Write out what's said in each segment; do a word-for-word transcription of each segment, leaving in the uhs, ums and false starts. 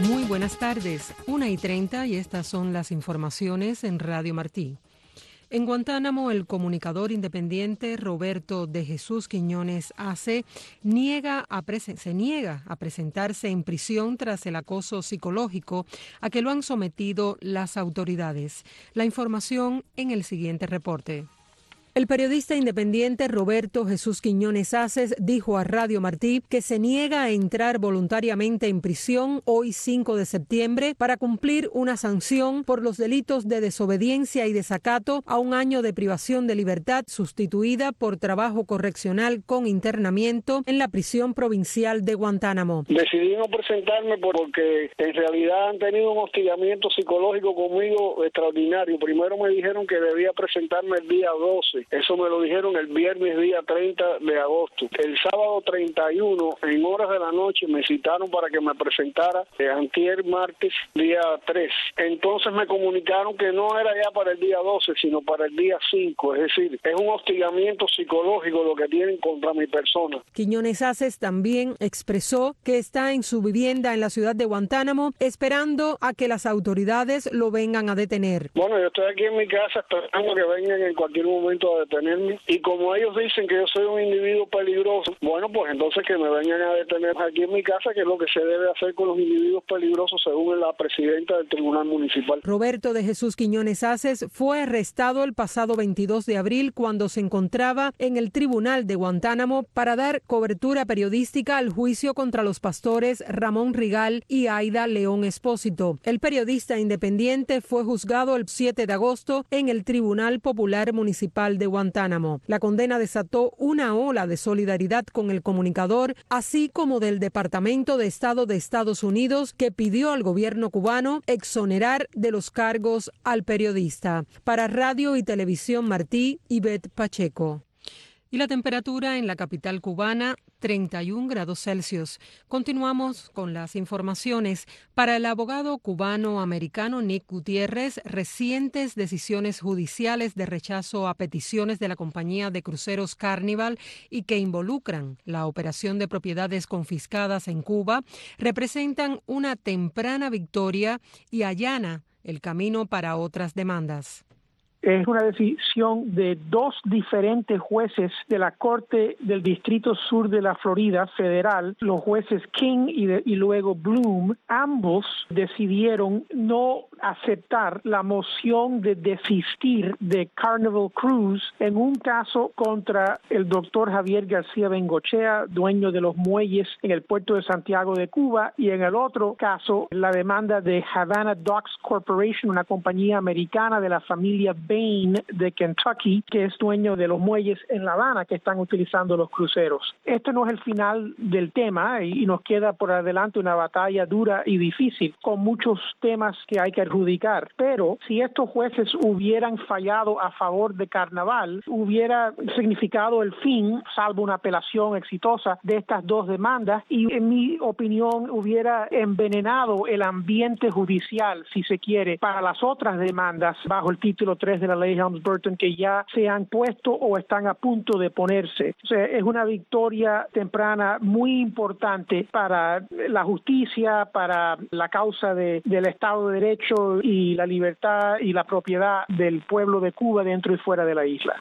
Muy buenas tardes, una y treinta y estas son las informaciones en Radio Martí. En Guantánamo, el comunicador independiente Roberto de Jesús Quiñones Ace niega a presen- se niega a presentarse en prisión tras el acoso psicológico a que lo han sometido las autoridades. La información en el siguiente reporte. El periodista independiente Roberto Jesús Quiñones Aces dijo a Radio Martí que se niega a entrar voluntariamente en prisión hoy cinco de septiembre para cumplir una sanción por los delitos de desobediencia y desacato a un año de privación de libertad sustituida por trabajo correccional con internamiento en la prisión provincial de Guantánamo. Decidí no presentarme porque en realidad han tenido un hostigamiento psicológico conmigo extraordinario. Primero me dijeron que debía presentarme el día doce. Eso me lo dijeron el viernes día treinta de agosto. El sábado treinta y uno, en horas de la noche, me citaron para que me presentara eh, antier martes día tres. Entonces me comunicaron que no era ya para el día doce, sino para el día cinco. Es decir, es un hostigamiento psicológico lo que tienen contra mi persona. Quiñones Aces también expresó que está en su vivienda en la ciudad de Guantánamo esperando a que las autoridades lo vengan a detener. Bueno, yo estoy aquí en mi casa esperando que vengan en cualquier momento a detenerme, y como ellos dicen que yo soy un individuo peligroso, bueno, pues entonces que me vengan a detener aquí en mi casa, que es lo que se debe hacer con los individuos peligrosos según la presidenta del Tribunal Municipal. Roberto de Jesús Quiñones Aces fue arrestado el pasado veintidós de abril cuando se encontraba en el Tribunal de Guantánamo para dar cobertura periodística al juicio contra los pastores Ramón Rigal y Aida León Espósito. El periodista independiente fue juzgado el siete de agosto en el Tribunal Popular Municipal de Guantánamo. La condena desató una ola de solidaridad con el comunicador, así como del Departamento de Estado de Estados Unidos, que pidió al gobierno cubano exonerar de los cargos al periodista. Para Radio y Televisión Martí, Ivette Pacheco. Y la temperatura en la capital cubana, treinta y un grados Celsius. Continuamos con las informaciones. Para el abogado cubano-americano Nick Gutiérrez, recientes decisiones judiciales de rechazo a peticiones de la compañía de cruceros Carnival y que involucran la operación de propiedades confiscadas en Cuba representan una temprana victoria y allana el camino para otras demandas. Es una decisión de dos diferentes jueces de la Corte del Distrito Sur de la Florida Federal, los jueces King y, de, y luego Bloom. Ambos decidieron no aceptar la moción de desistir de Carnival Cruise en un caso contra el doctor Javier García Bengochea, dueño de los muelles en el puerto de Santiago de Cuba, y en el otro caso la demanda de Havana Docks Corporation, una compañía americana de la familia de Kentucky, que es dueño de los muelles en La Habana que están utilizando los cruceros. Este no es el final del tema y nos queda por adelante una batalla dura y difícil con muchos temas que hay que adjudicar, pero si estos jueces hubieran fallado a favor de Carnaval, hubiera significado el fin, salvo una apelación exitosa, de estas dos demandas y en mi opinión hubiera envenenado el ambiente judicial, si se quiere, para las otras demandas bajo el título tres de la ley Helms-Burton que ya se han puesto o están a punto de ponerse. O sea, es una victoria temprana muy importante para la justicia, para la causa de, del Estado de Derecho y la libertad y la propiedad del pueblo de Cuba dentro y fuera de la isla.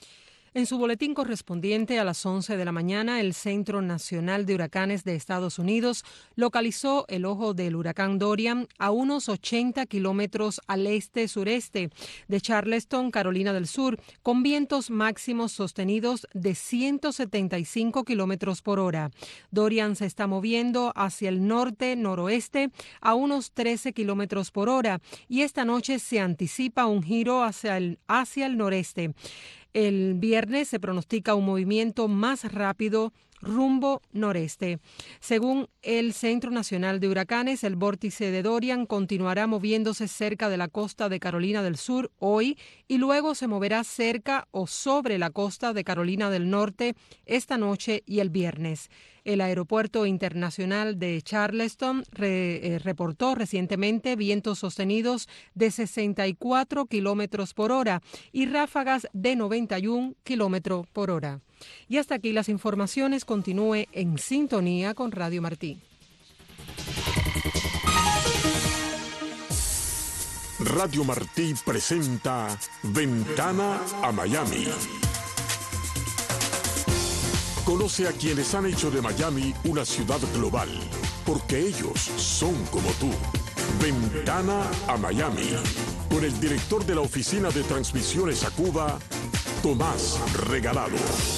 En su boletín correspondiente a las once de la mañana, el Centro Nacional de Huracanes de Estados Unidos localizó el ojo del huracán Dorian a unos ochenta kilómetros al este-sureste de Charleston, Carolina del Sur, con vientos máximos sostenidos de ciento setenta y cinco kilómetros por hora. Dorian se está moviendo hacia el norte-noroeste a unos trece kilómetros por hora y esta noche se anticipa un giro hacia el, hacia el noreste. El viernes se pronostica un movimiento más rápido rumbo noreste. Según el Centro Nacional de Huracanes, el vórtice de Dorian continuará moviéndose cerca de la costa de Carolina del Sur hoy y luego se moverá cerca o sobre la costa de Carolina del Norte esta noche y el viernes. El Aeropuerto Internacional de Charleston re, eh, reportó recientemente vientos sostenidos de sesenta y cuatro kilómetros por hora y ráfagas de noventa y uno kilómetros por hora. Y hasta aquí las informaciones. Continúe en sintonía con Radio Martí. Radio Martí presenta Ventana a Miami. Conoce a quienes han hecho de Miami una ciudad global, porque ellos son como tú. Ventana a Miami, con el director de la Oficina de Transmisiones a Cuba, Tomás Regalado.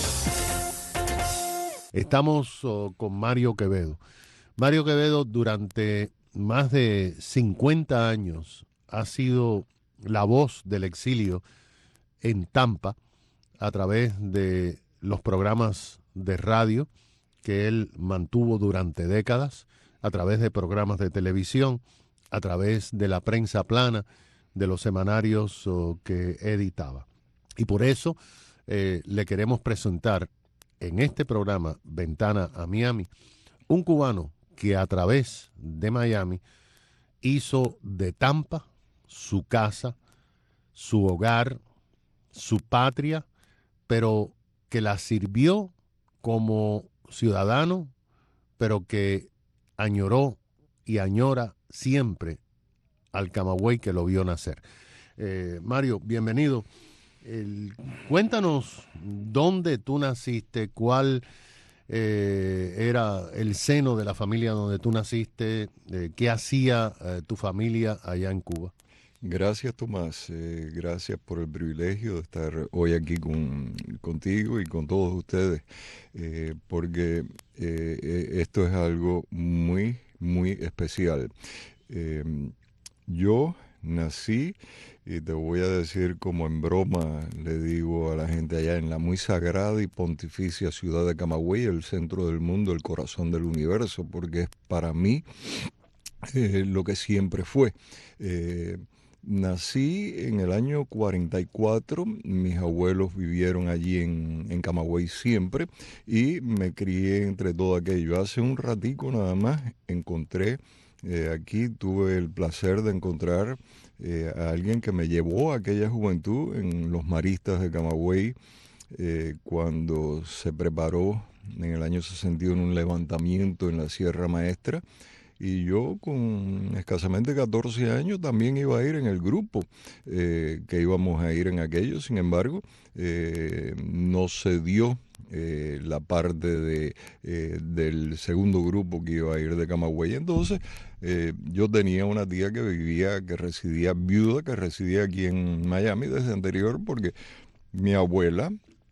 Estamos oh, con Mario Quevedo. Mario Quevedo durante más de cincuenta años ha sido la voz del exilio en Tampa a través de los programas de radio que él mantuvo durante décadas, a través de programas de televisión, a través de la prensa plana, de los semanarios oh, que editaba. Y por eso eh, le queremos presentar en este programa Ventana a Miami un cubano que a través de Miami hizo de Tampa su casa, su hogar, su patria, pero que la sirvió como ciudadano, pero que añoró y añora siempre al Camagüey que lo vio nacer. Eh, Mario, bienvenido. El, cuéntanos dónde tú naciste, cuál eh, era el seno de la familia donde tú naciste, eh, qué hacía eh, tu familia allá en Cuba. Gracias, Tomás. Eh, gracias por el privilegio de estar hoy aquí con, contigo y con todos ustedes, eh, porque eh, esto es algo muy, muy especial. Eh, yo nací, y te voy a decir como en broma, le digo a la gente allá, en la muy sagrada y pontificia ciudad de Camagüey, el centro del mundo, el corazón del universo, porque es para mí eh, lo que siempre fue. Eh, Nací en el año cuarenta y cuatro, mis abuelos vivieron allí en, en Camagüey siempre y me crié entre todo aquello. Hace un ratico nada más encontré, eh, aquí tuve el placer de encontrar eh, a alguien que me llevó a aquella juventud en los maristas de Camagüey eh, cuando se preparó en el año sesenta y uno un levantamiento en la Sierra Maestra. Y yo con escasamente catorce años también iba a ir en el grupo eh, que íbamos a ir en aquello. Sin embargo, eh, no se dio eh, la parte de, eh, del segundo grupo que iba a ir de Camagüey. Entonces, eh, yo tenía una tía que vivía, que residía viuda, que residía aquí en Miami desde anterior, porque mi abuela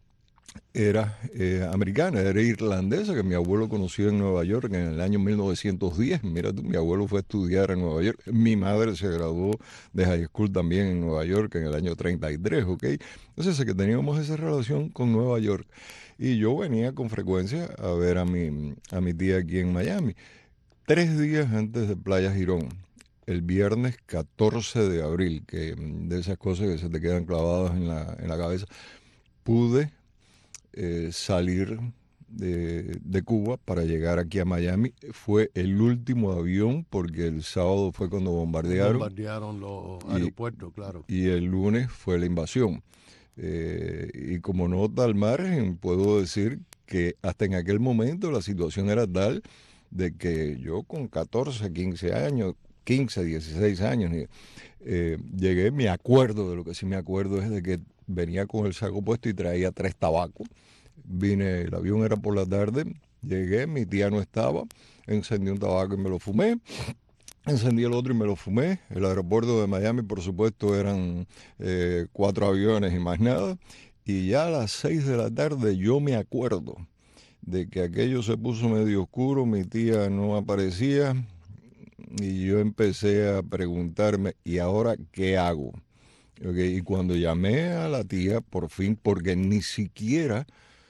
era eh, americana, era irlandesa, que mi abuelo conoció en Nueva York en el año mil novecientos diez. Mira tú, mi abuelo fue a estudiar en Nueva York. Mi madre se graduó de high school también en Nueva York en el año treinta y tres, ¿ok? Entonces, que teníamos esa relación con Nueva York. Y yo venía con frecuencia a ver a mi, a mi tía aquí en Miami. Tres días antes de Playa Girón, el viernes catorce de abril, que de esas cosas que se te quedan clavadas en la, en la cabeza, pude Eh, salir de, de Cuba para llegar aquí a Miami. Fue el último avión porque el sábado fue cuando bombardearon. Bombardearon los aeropuertos, y, claro. Y el lunes fue la invasión. Eh, y como nota al margen, puedo decir que hasta en aquel momento la situación era tal de que yo con catorce, quince años, quince, dieciséis años, eh, llegué, me acuerdo, de lo que sí me acuerdo es de que venía con el saco puesto y traía tres tabacos. Vine, el avión era por la tarde, llegué, mi tía no estaba, encendí un tabaco y me lo fumé, encendí el otro y me lo fumé. El aeropuerto de Miami, por supuesto, eran eh, cuatro aviones y más nada. Y ya a las seis de la tarde yo me acuerdo de que aquello se puso medio oscuro, mi tía no aparecía y yo empecé a preguntarme, ¿y ahora qué hago? Okay, y cuando llamé a la tía, por fin, porque ni siquiera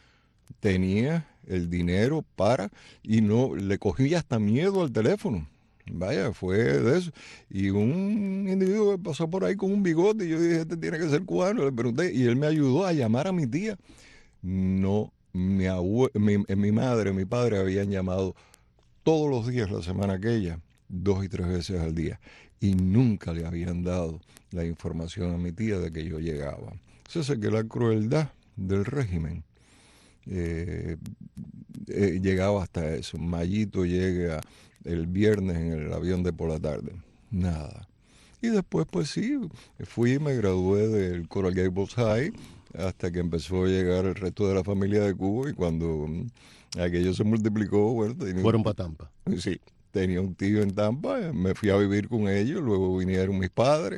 tenía el dinero para, y no, le cogí hasta miedo al teléfono. Vaya, fue de eso. Y un individuo que pasó por ahí con un bigote, y yo dije, este tiene que ser cubano, le pregunté, y él me ayudó a llamar a mi tía. No, mi, abue mi, mi madre, mi padre habían llamado todos los días la semana aquella, dos y tres veces al día, y nunca le habían dado la información a mi tía de que yo llegaba. Entonces, que la crueldad del régimen eh, eh, llegaba hasta eso. Mayito llega el viernes en el avión de por la tarde. Nada. Y después, pues sí, fui y me gradué del Coral Gables High hasta que empezó a llegar el resto de la familia de Cuba y cuando aquello se multiplicó, bueno, tenía Fueron un, para Tampa. Sí, tenía un tío en Tampa, me fui a vivir con ellos, luego vinieron mis padres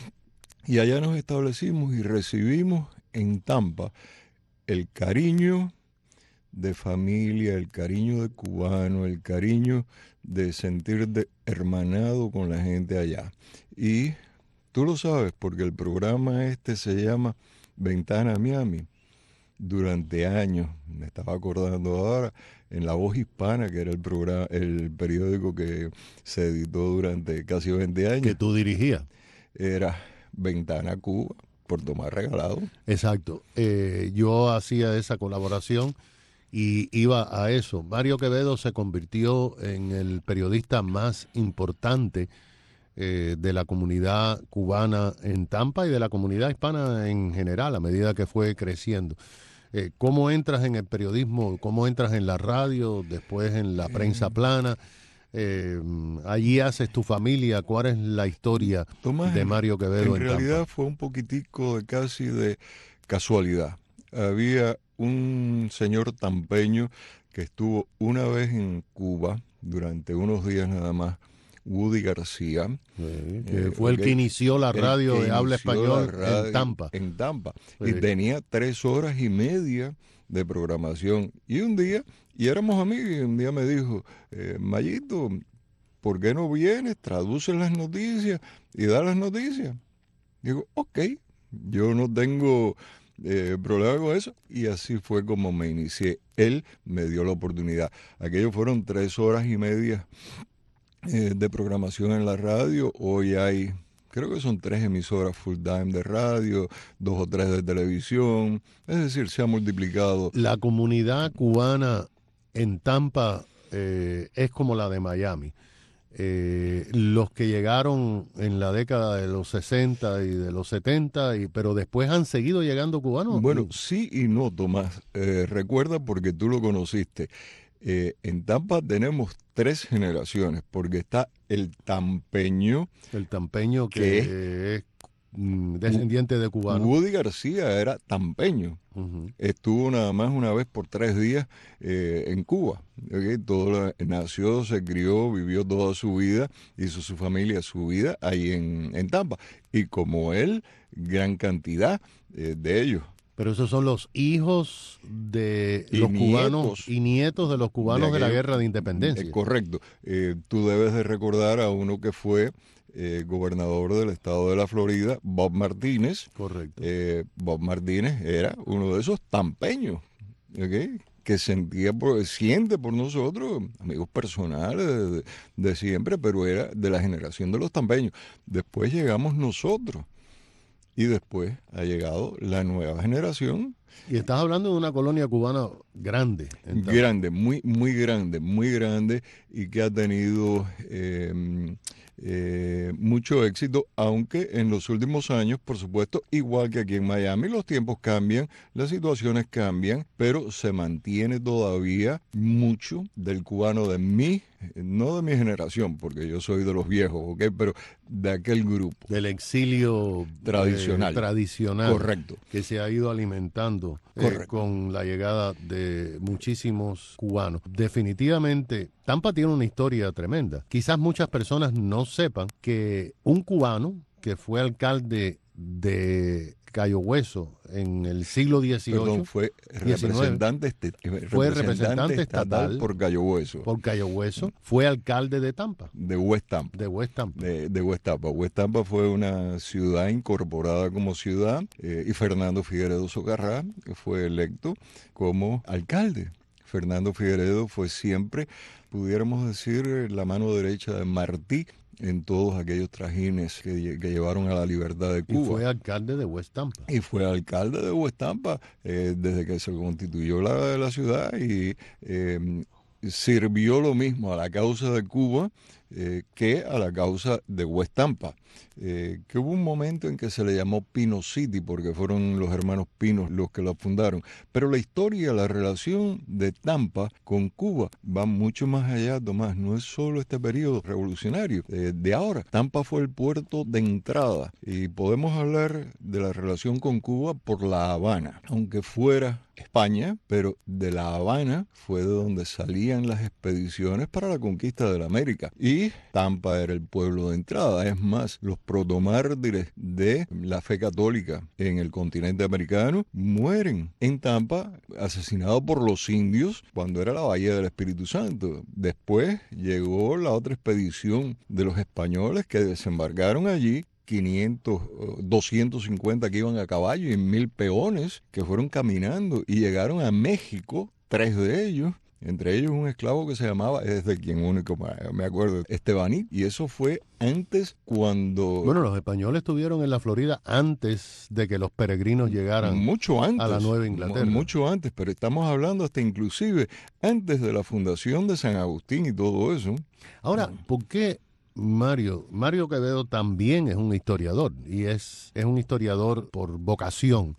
y allá nos establecimos y recibimos en Tampa el cariño de familia, el cariño de cubano, el cariño de sentirte hermanado con la gente allá. Y tú lo sabes porque el programa este se llama Ventana a Miami. Durante años, me estaba acordando ahora, en La Voz Hispana, que era el programa, el periódico que se editó durante casi veinte años. Que tú dirigías. Era Ventana a Cuba, por Tomás Regalado. Exacto. Eh, yo hacía esa colaboración y iba a eso. Mario Quevedo se convirtió en el periodista más importante eh, de la comunidad cubana en Tampa y de la comunidad hispana en general, a medida que fue creciendo. Eh, ¿Cómo entras en el periodismo? ¿Cómo entras en la radio? Después en la prensa plana. Eh, allí haces tu familia. ¿Cuál es la historia Tomás, de Mario Quevedo en, en Tampa? En realidad fue un poquitico de casi de casualidad. Había un señor tampeño que estuvo una vez en Cuba durante unos días nada más, Woody García. Sí, que eh, fue el okay, que inició la radio de habla español en Tampa. En Tampa. Sí. Y tenía tres horas y media de programación. Y un día, y éramos amigos, y un día me dijo, eh, Mayito, ¿por qué no vienes? Traduces las noticias y da las noticias. Digo, ok, yo no tengo eh, problema con eso. Y así fue como me inicié. Él me dio la oportunidad. Aquellos fueron tres horas y media eh, de programación en la radio. Hoy hay, creo que son tres emisoras full time de radio, dos o tres de televisión. Es decir, se ha multiplicado. La comunidad cubana en Tampa eh, es como la de Miami. Eh, los que llegaron en la década de los sesenta y de los setenta, y, pero después han seguido llegando cubanos. Bueno, sí y no, Tomás. Eh, recuerda porque tú lo conociste. Eh, en Tampa tenemos tres generaciones, porque está el tampeño. El tampeño que, que es, es mm, descendiente de cubanos. Woody García era tampeño. Uh-huh. Estuvo nada más una vez por tres días eh, en Cuba. ¿Okay? Todo la, nació, se crió, vivió toda su vida, hizo su familia, su vida ahí en, en Tampa. Y como él, gran cantidad eh, de ellos. Pero esos son los hijos de y los nietos, cubanos y nietos de los cubanos de, aquello, de la Guerra de Independencia. Eh, correcto. Eh, tú debes de recordar a uno que fue eh, gobernador del estado de la Florida, Bob Martínez. Correcto. Eh, Bob Martínez era uno de esos tampeños, ¿okay? Que sentía por, siente por nosotros, amigos personales de, de siempre, pero era de la generación de los tampeños. Después llegamos nosotros. Y después ha llegado la nueva generación. Y estás hablando de una colonia cubana grande. Entonces. Grande, muy, muy grande, muy grande, y que ha tenido eh, eh, mucho éxito, aunque en los últimos años, por supuesto, igual que aquí en Miami, los tiempos cambian, las situaciones cambian, pero se mantiene todavía mucho del cubano de mi, no de mi generación, porque yo soy de los viejos, ¿ok? Pero de aquel grupo. Del exilio tradicional. Eh, tradicional. Correcto. Que se ha ido alimentando eh, con la llegada de muchísimos cubanos. Definitivamente, Tampa tiene una historia tremenda. Quizás muchas personas no sepan que un cubano que fue alcalde de Cayo Hueso en el siglo dieciocho. Perdón, fue representante, este, fue representante, representante estatal, estatal por Cayo Hueso. Por Cayo Hueso. Fue alcalde de Tampa. De West Tampa. De West Tampa. De, de West Tampa. West Tampa fue una ciudad incorporada como ciudad eh, y Fernando Figueredo Socarrá fue electo como alcalde. Fernando Figueredo fue siempre, pudiéramos decir, la mano derecha de Martí en todos aquellos trajines que, que llevaron a la libertad de Cuba. Y fue alcalde de West Tampa. Y fue alcalde de West Tampa eh, desde que se constituyó la, la ciudad y eh, sirvió lo mismo a la causa de Cuba eh, que a la causa de West Tampa, eh, que hubo un momento en que se le llamó Pino City porque fueron los hermanos Pinos los que la fundaron. Pero la historia, la relación de Tampa con Cuba va mucho más allá, Tomás. No es solo este periodo revolucionario eh, de ahora. Tampa fue el puerto de entrada y podemos hablar de la relación con Cuba por La Habana, aunque fuera España, pero de La Habana fue de donde salían las expediciones para la conquista de la América y Tampa era el pueblo de entrada. Es más, los protomártires de la fe católica en el continente americano mueren en Tampa asesinados por los indios cuando era la Bahía del Espíritu Santo. Después llegó la otra expedición de los españoles que desembarcaron allí, quinientos, doscientos cincuenta que iban a caballo y mil peones que fueron caminando y llegaron a México, tres de ellos, entre ellos un esclavo que se llamaba, es de quien único me acuerdo, Estebanit, y eso fue antes cuando... Bueno, los españoles estuvieron en la Florida antes de que los peregrinos llegaran mucho antes, a la Nueva Inglaterra. Mucho antes, pero estamos hablando hasta inclusive antes de la fundación de San Agustín y todo eso. Ahora, ¿por qué Mario, Mario Quevedo también es un historiador y es, es un historiador por vocación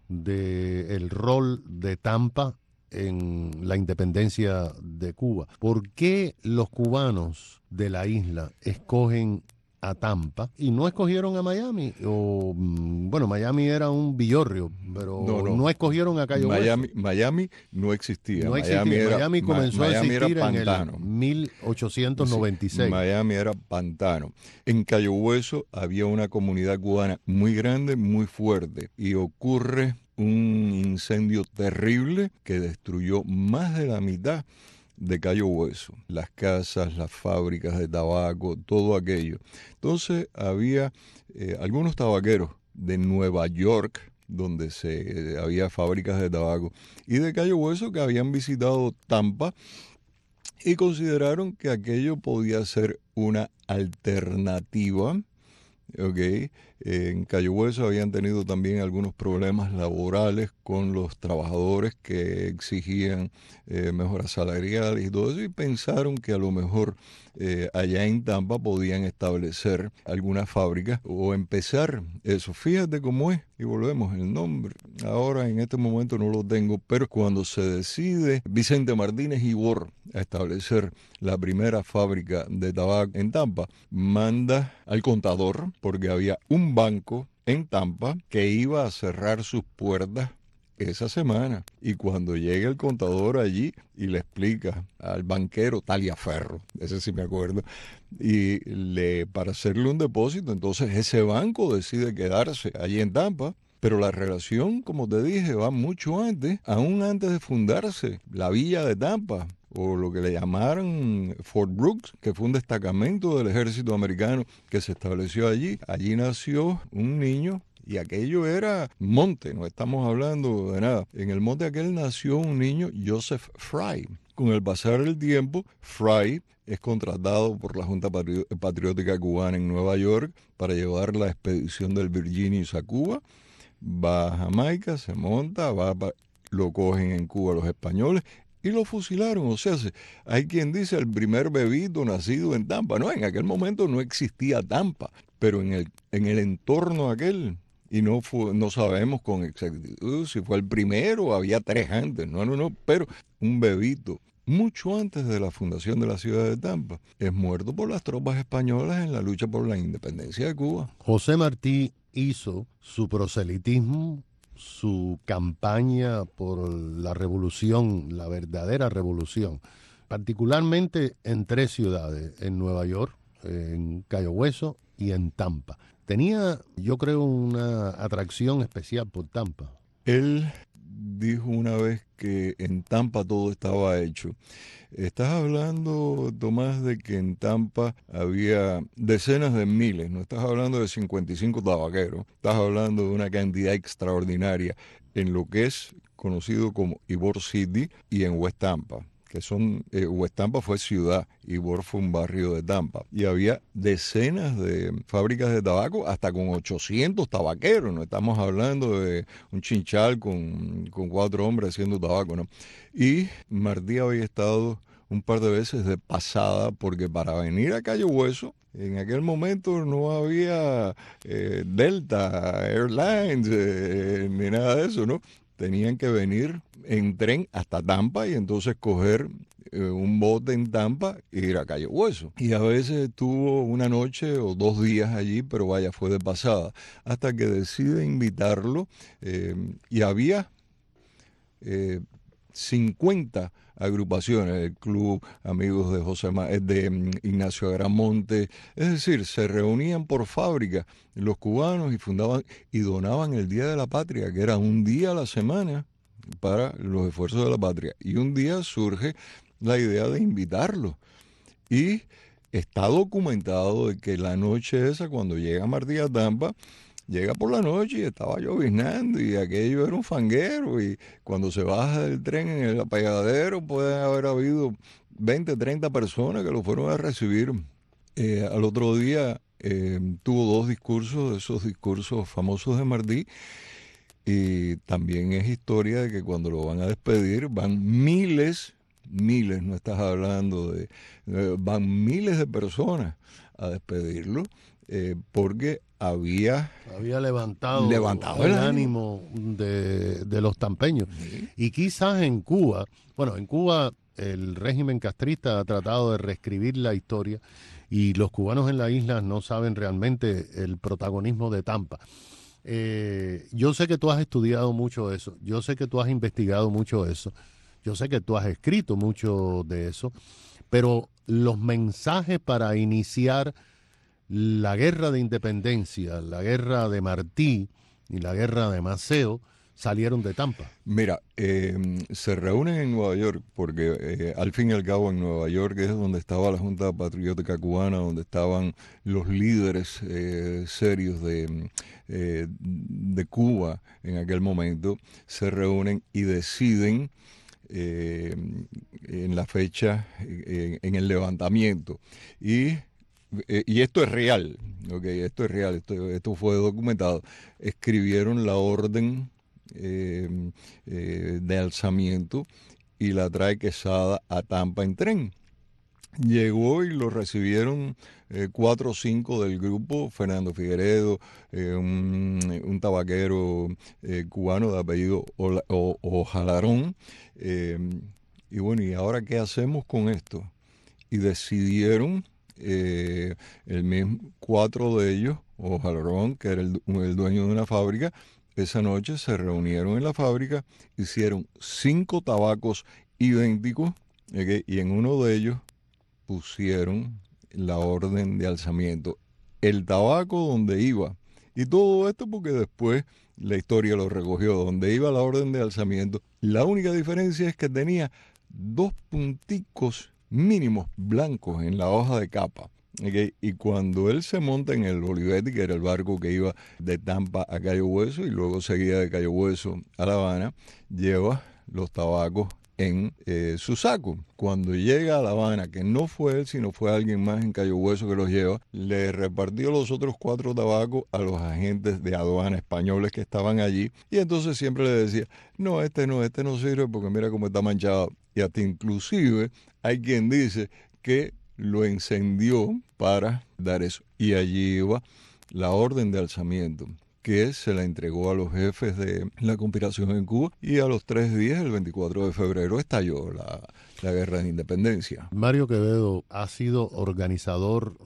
del rol de Tampa en la independencia de Cuba? ¿Por qué los cubanos de la isla escogen a Tampa y no escogieron a Miami? O bueno, Miami era un villorrio, pero no, no. no escogieron a Cayo Miami, Hueso. Miami no existía. No existía. Miami, era, Miami comenzó Miami a existir era en pantano. el mil ochocientos noventa y seis. Sí, Miami era pantano. En Cayo Hueso había una comunidad cubana muy grande, muy fuerte, y ocurre un incendio terrible que destruyó más de la mitad de Cayo Hueso, las casas, las fábricas de tabaco, todo aquello. Entonces había eh, algunos tabaqueros de Nueva York, donde se eh, había fábricas de tabaco, y de Cayo Hueso que habían visitado Tampa y consideraron que aquello podía ser una alternativa. Okay. En Cayo Hueso habían tenido también algunos problemas laborales con los trabajadores que exigían eh, mejoras salariales y todo eso, y pensaron que a lo mejor eh, allá en Tampa podían establecer algunas fábricas o empezar eso. Fíjate cómo es, y volvemos, el nombre ahora en este momento no lo tengo, pero cuando se decide Vicente Martínez Ibor a establecer la primera fábrica de tabaco en Tampa, manda al contador, porque había un banco en Tampa que iba a cerrar sus puertas esa semana. Y cuando llega el contador allí y le explica al banquero Taliaferro, ese sí me acuerdo, y le para hacerle un depósito, entonces ese banco decide quedarse allí en Tampa. Pero la relación, como te dije, va mucho antes, aún antes de fundarse la villa de Tampa, o lo que le llamaron Fort Brooks, que fue un destacamento del ejército americano que se estableció allí. Allí nació un niño, y aquello era monte, no estamos hablando de nada. En el monte aquel nació un niño, Joseph Fry. Con el pasar del tiempo, Fry es contratado por la Junta Patri- Patriótica Cubana en Nueva York para llevar la expedición del Virginius a Cuba. Va a Jamaica, se monta, va pa- lo cogen en Cuba los españoles y lo fusilaron. O sea, hay quien dice el primer bebito nacido en Tampa. No, en aquel momento no existía Tampa, pero en el, en el entorno aquel, y no, fue, no sabemos con exactitud si fue el primero o había tres antes, no, no, no, pero un bebito mucho antes de la fundación de la ciudad de Tampa es muerto por las tropas españolas en la lucha por la independencia de Cuba. José Martí hizo su proselitismo, su campaña por la revolución, la verdadera revolución, particularmente en tres ciudades, en Nueva York, en Cayo Hueso y en Tampa. Tenía, yo creo, una atracción especial por Tampa. Él dijo una vez que en Tampa todo estaba hecho. Estás hablando, Tomás, de que en Tampa había decenas de miles, no estás hablando de cincuenta y cinco tabaqueros, estás hablando de una cantidad extraordinaria en lo que es conocido como Ybor City y en West Tampa, que son, eh, West Tampa fue ciudad, Ybor fue un barrio de Tampa, y había decenas de fábricas de tabaco, hasta con ochocientos tabaqueros, no estamos hablando de un chinchal con, con cuatro hombres haciendo tabaco, ¿no? Y Martí había estado un par de veces de pasada, porque para venir a Cayo Hueso, en aquel momento no había eh, Delta Airlines eh, ni nada de eso, ¿no? Tenían que venir en tren hasta Tampa y entonces coger eh, un bote en Tampa e ir a Cayo Hueso. Y a veces estuvo una noche o dos días allí, pero vaya, fue de pasada. Hasta que decide invitarlo eh, y había eh, cincuenta agrupaciones, el Club Amigos de José Ma de Ignacio Agramonte, es decir, se reunían por fábrica los cubanos y fundaban y donaban el Día de la Patria, que era un día a la semana para los esfuerzos de la patria. Y un día surge la idea de invitarlos. Y está documentado de que la noche esa, cuando llega Martí a Tampa, llega por la noche y estaba lloviznando y aquello era un fanguero, y cuando se baja del tren en el apeadero puede haber habido veinte, treinta personas que lo fueron a recibir. Eh, al otro día eh, tuvo dos discursos, esos discursos famosos de Martí, y también es historia de que cuando lo van a despedir van miles, miles, no estás hablando de, eh, van miles de personas a despedirlo. Eh, porque había había levantado, levantado el, el ánimo de, de los tampeños. Sí. Y quizás en Cuba, bueno, en Cuba el régimen castrista ha tratado de reescribir la historia y los cubanos en la isla no saben realmente el protagonismo de Tampa. Eh, yo sé que tú has estudiado mucho eso, yo sé que tú has investigado mucho eso, yo sé que tú has escrito mucho de eso, pero los mensajes para iniciar la guerra de independencia, la guerra de Martí y la guerra de Maceo salieron de Tampa. Mira, eh, se reúnen en Nueva York porque eh, al fin y al cabo en Nueva York es donde estaba la Junta Patriótica Cubana, donde estaban los líderes eh, serios de, eh, de Cuba en aquel momento. Se reúnen y deciden eh, en la fecha, eh, en el levantamiento. Y Eh, y esto es real, okay, esto es real, esto, esto fue documentado. Escribieron la orden eh, eh, de alzamiento y la trae Quesada a Tampa en tren. Llegó y lo recibieron eh, cuatro o cinco del grupo, Fernando Figueredo, eh, un, un tabaquero eh, cubano de apellido Ojalarón. Eh, y bueno, ¿y ahora qué hacemos con esto? Y decidieron... Eh, el mismo, cuatro de ellos, Ojalarón, que era el, el dueño de una fábrica, esa noche se reunieron en la fábrica, hicieron cinco tabacos idénticos, ¿okay? Y en uno de ellos pusieron la orden de alzamiento, el tabaco donde iba, y todo esto porque después la historia lo recogió, donde iba la orden de alzamiento, la única diferencia es que tenía dos punticos mínimos blancos en la hoja de capa. ¿Okay? Y cuando él se monta en el Olivetti, que era el barco que iba de Tampa a Cayo Hueso y luego seguía de Cayo Hueso a La Habana, lleva los tabacos en eh, su saco. Cuando llega a La Habana, que no fue él, sino fue alguien más en Cayo Hueso que los lleva, le repartió los otros cuatro tabacos a los agentes de aduana españoles que estaban allí, y entonces siempre le decía, no, este no, este no sirve porque mira cómo está manchado. Y hasta inclusive hay quien dice que lo encendió para dar eso. Y allí iba la orden de alzamiento, que se la entregó a los jefes de la conspiración en Cuba, y a los tres días, el veinticuatro de febrero, estalló la, la guerra de independencia. Mario Quevedo ha sido organizador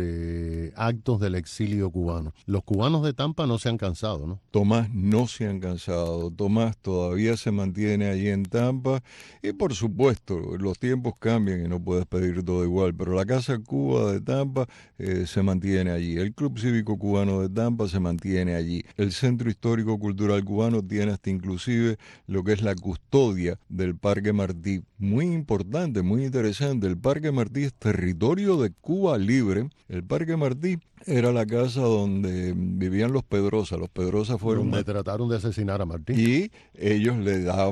de actos del exilio cubano. Los cubanos de Tampa no se han cansado, ¿no? Tomás no se han cansado. Tomás todavía se mantiene allí en Tampa y por supuesto los tiempos cambian y no puedes pedir todo igual, pero la Casa Cuba de Tampa eh, se mantiene allí. El Club Cívico Cubano de Tampa se mantiene allí. El Centro Histórico Cultural Cubano tiene hasta inclusive lo que es la custodia del Parque Martí. Muy importante, muy interesante. El Parque Martí es territorio de Cuba libre. El Parque Martí era la casa donde vivían los Pedrosa. Los Pedrosa fueron... Donde trataron de asesinar a Martí. Y ellos le daban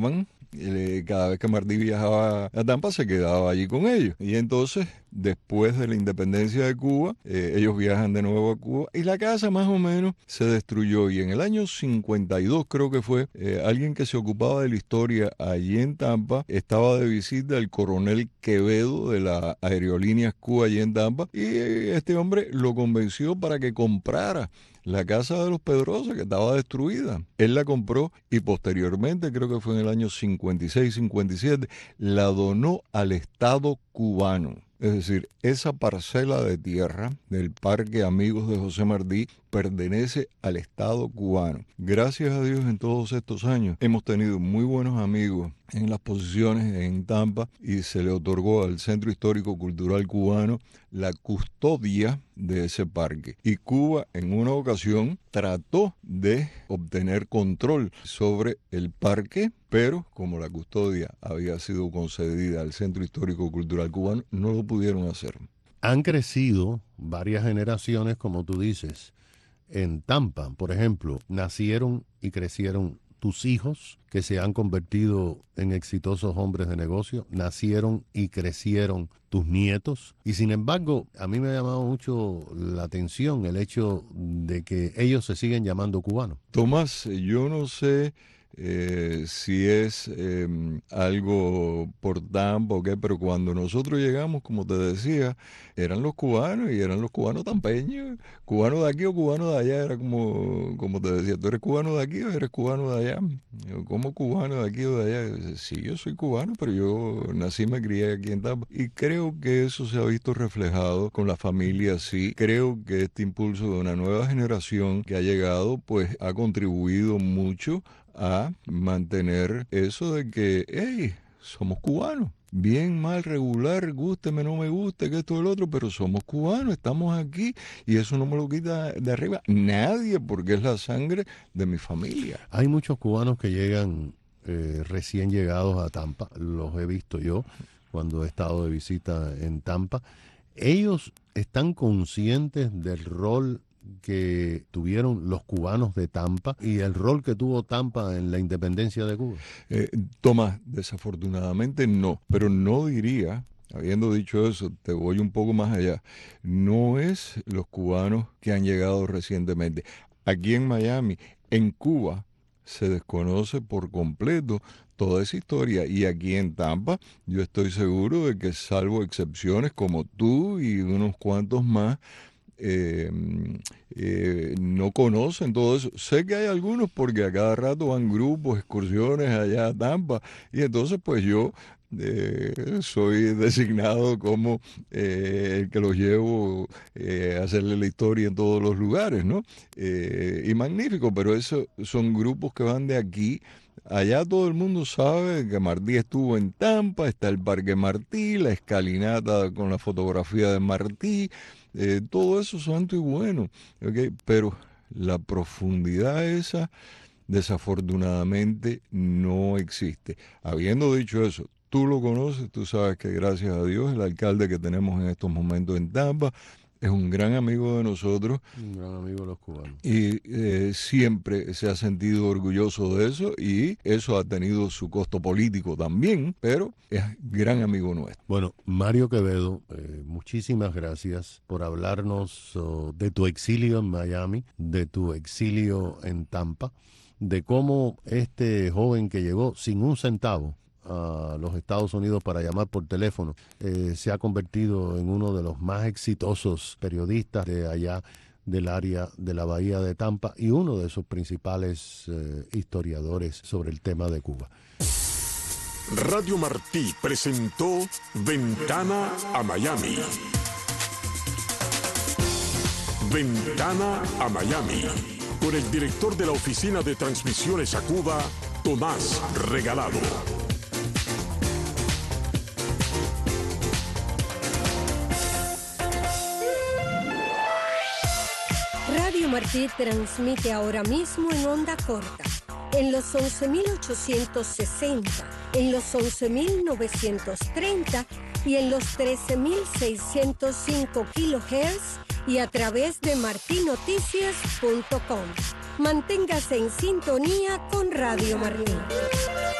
eh, cada vez que Martí viajaba a Tampa se quedaba allí con ellos. Y entonces, después de la independencia de Cuba, eh, ellos viajan de nuevo a Cuba y la casa más o menos se destruyó. Y en el año cincuenta y dos creo que fue, eh, alguien que se ocupaba de la historia allí en Tampa estaba de visita el coronel Quevedo de la Aerolíneas Cuba allí en Tampa y eh, este hombre lo convenció para que comprara la casa de los Pedrosa, que estaba destruida. Él la compró y posteriormente, creo que fue en el año cincuenta y seis, cincuenta y siete, la donó al Estado cubano. Es decir, esa parcela de tierra del Parque Amigos de José Martí pertenece al Estado cubano. Gracias a Dios en todos estos años hemos tenido muy buenos amigos en las posiciones en Tampa y se le otorgó al Centro Histórico Cultural Cubano la custodia de ese parque. Y Cuba en una ocasión trató de obtener control sobre el parque, pero como la custodia había sido concedida al Centro Histórico Cultural Cubano, no lo pudieron hacer. Han crecido varias generaciones, como tú dices, en Tampa. Por ejemplo, nacieron y crecieron tus hijos, que se han convertido en exitosos hombres de negocio, nacieron y crecieron tus nietos. Y sin embargo, a mí me ha llamado mucho la atención el hecho de que ellos se siguen llamando cubanos. Tomás, yo no sé eh, si es eh, algo por Tampa o qué, pero cuando nosotros llegamos, como te decía, eran los cubanos y eran los cubanos tampeños, cubano de aquí o cubano de allá, era como, como te decía, ¿tú eres cubano de aquí o eres cubano de allá? Yo, ¿cómo cubano de aquí o de allá? Yo, sí, yo soy cubano, pero yo nací y me crié aquí en Tampa. Y creo que eso se ha visto reflejado con la familia, sí. Creo que este impulso de una nueva generación que ha llegado, pues ha contribuido mucho a mantener eso de que, hey, somos cubanos. Bien, mal, regular, gústeme, no me guste, que esto y el otro, pero somos cubanos, estamos aquí y eso no me lo quita de arriba nadie porque es la sangre de mi familia. Hay muchos cubanos que llegan eh, recién llegados a Tampa, los he visto yo cuando he estado de visita en Tampa. Ellos están conscientes del rol que tuvieron los cubanos de Tampa y el rol que tuvo Tampa en la independencia de Cuba. Eh, Tomás, desafortunadamente no, pero no diría, habiendo dicho eso, te voy un poco más allá, no es los cubanos que han llegado recientemente. Aquí en Miami, en Cuba, se desconoce por completo toda esa historia y aquí en Tampa yo estoy seguro de que salvo excepciones como tú y unos cuantos más, Eh, eh, no conocen todo eso. Sé que hay algunos porque a cada rato van grupos, excursiones allá a Tampa y entonces pues yo eh, soy designado como eh, el que los llevo eh, a hacerle la historia en todos los lugares, ¿no? Eh, y magnífico, pero eso son grupos que van de aquí. Allá todo el mundo sabe que Martí estuvo en Tampa, está el Parque Martí, la escalinata con la fotografía de Martí, eh, todo eso santo y bueno, ¿okay? Pero la profundidad esa desafortunadamente no existe. Habiendo dicho eso, tú lo conoces, tú sabes que gracias a Dios el alcalde que tenemos en estos momentos en Tampa es un gran amigo de nosotros. Un gran amigo de los cubanos. Y eh, siempre se ha sentido orgulloso de eso y eso ha tenido su costo político también, pero es gran amigo nuestro. Bueno, Mario Quevedo, eh, muchísimas gracias por hablarnos oh, de tu exilio en Miami, de tu exilio en Tampa, de cómo este joven que llegó sin un centavo a los Estados Unidos para llamar por teléfono, eh, se ha convertido en uno de los más exitosos periodistas de allá del área de la Bahía de Tampa y uno de sus principales eh, historiadores sobre el tema de Cuba. Radio Martí presentó Ventana a Miami. Ventana a Miami, con el director de la Oficina de Transmisiones a Cuba, Tomás Regalado. Radio Martí transmite ahora mismo en onda corta, en los once mil ochocientos sesenta, en los once mil novecientos treinta y en los trece mil seiscientos cinco kilohertz y a través de marti noticias punto com. Manténgase en sintonía con Radio Martí.